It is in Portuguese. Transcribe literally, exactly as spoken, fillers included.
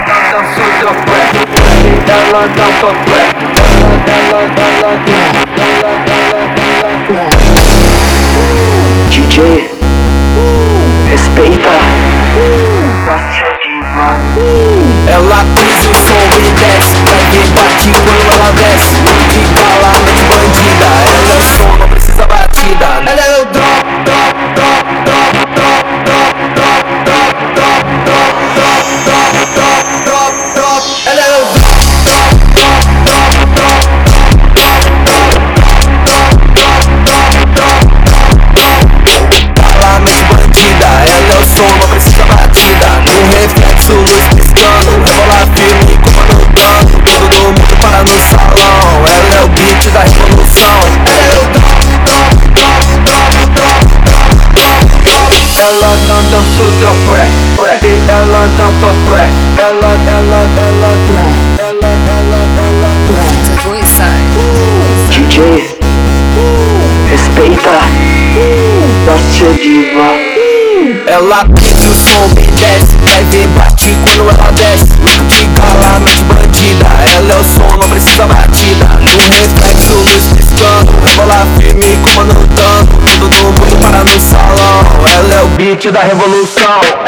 Ela dá um toplé. Ela, ela, ela, ela, ela. D J, respeita. Ela pisa o som e desce, pra quem bate quando ela desce. Fica lá de bandida, ela é o som, não precisa batida. Ela é o drop, drop, drop, drop, drop, drop, drop, drop, drop, drop, drop, drop, drop, drop, drop. Ela é o drop, drop, drop, drop, drop, bandida, ela é o som, não precisa batida. No reflexo, luz piscando, rebola firme, comandando. Todo mundo para no salão, ela é o beat da revolução. Ela é o drop, drop, drop, drop, drop, drop, drop. Ela não dança o drop, ela dança o trap. Ela, ela, ela, ela, ela, ela, ela. D J, respeita, nossa diva. Ela pede o som e desce, vai ver bate quando ela desce. Fica lá de bandida, ela é o som, não precisa batida. No reflexo, luz piscando, rebola firme, comandando. Todo mundo para no salão, ela é o beat da revolução.